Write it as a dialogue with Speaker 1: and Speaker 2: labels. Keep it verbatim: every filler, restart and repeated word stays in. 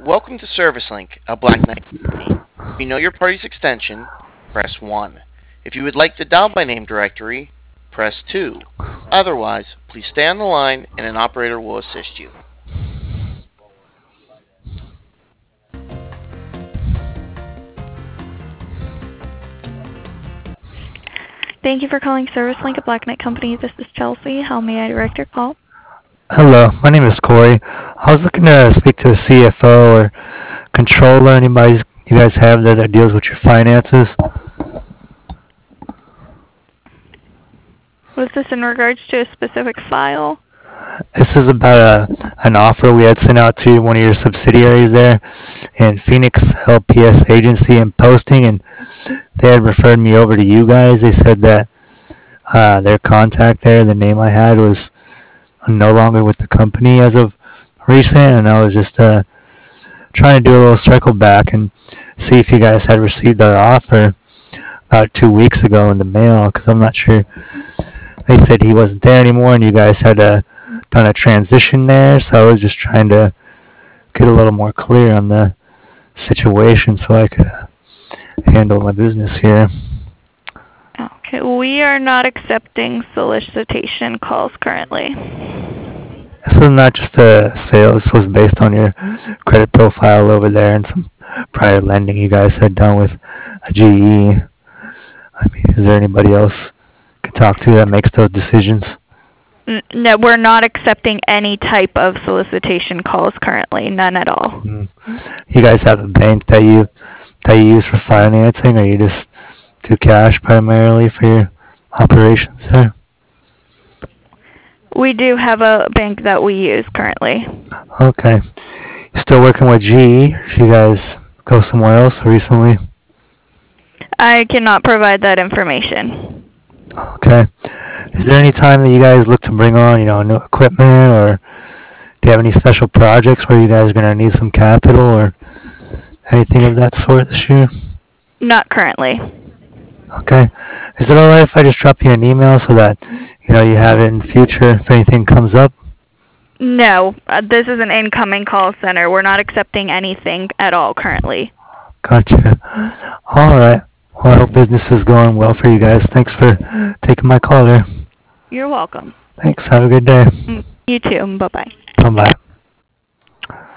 Speaker 1: Welcome to ServiceLink, a Black Knight company. If you know your party's extension, press one. If you would like the dial by name directory, press two. Otherwise, please stay on the line and an operator will assist you.
Speaker 2: Thank you for calling ServiceLink, a Black Knight company. This is Chelsea. How may I direct your call?
Speaker 3: Hello, my name is Corey. I was looking to speak to a C F O or controller. Anybody you guys have there that deals with your finances?
Speaker 2: Was this in regards to a specific file?
Speaker 3: This is about a, an offer we had sent out to one of your subsidiaries there in Phoenix L P S agency and posting, and they had referred me over to you guys. They said that uh, their contact there, the name I had, was no longer with the company as of recent, and I was just uh, trying to do a little circle back and see if you guys had received our offer about two weeks ago in the mail, because I'm not sure. They said he wasn't there anymore, and you guys had uh, done a transition there, so I was just trying to get a little more clear on the situation so I could uh, handle my business here.
Speaker 2: Okay, we are not accepting solicitation calls currently.
Speaker 3: This was not just a sale. This was based on your credit profile over there and some prior lending you guys had done with a G E. I mean, is there anybody else you can talk to that makes those decisions?
Speaker 2: N- no, we're not accepting any type of solicitation calls currently. None at all.
Speaker 3: Mm-hmm. You guys have a bank that you that you use for financing, or you just do cash primarily for your operations there?
Speaker 2: We do have a bank that we use currently.
Speaker 3: Okay. You still working with G E? Or you guys go somewhere else recently?
Speaker 2: I cannot provide that information.
Speaker 3: Okay. Is there any time that you guys look to bring on, you know, new equipment, or do you have any special projects where you guys are going to need some capital or anything of that sort this year?
Speaker 2: Not currently.
Speaker 3: Okay. Is it alright if I just drop you an email so that, you know, you have it in the future if anything comes up?
Speaker 2: No, uh, this is an incoming call center. We're not accepting anything at all currently.
Speaker 3: Gotcha. Alright. Well, I hope business is going well for you guys. Thanks for taking my call there.
Speaker 2: You're welcome.
Speaker 3: Thanks. Have a good day.
Speaker 2: You too. Bye-bye.
Speaker 3: Bye-bye.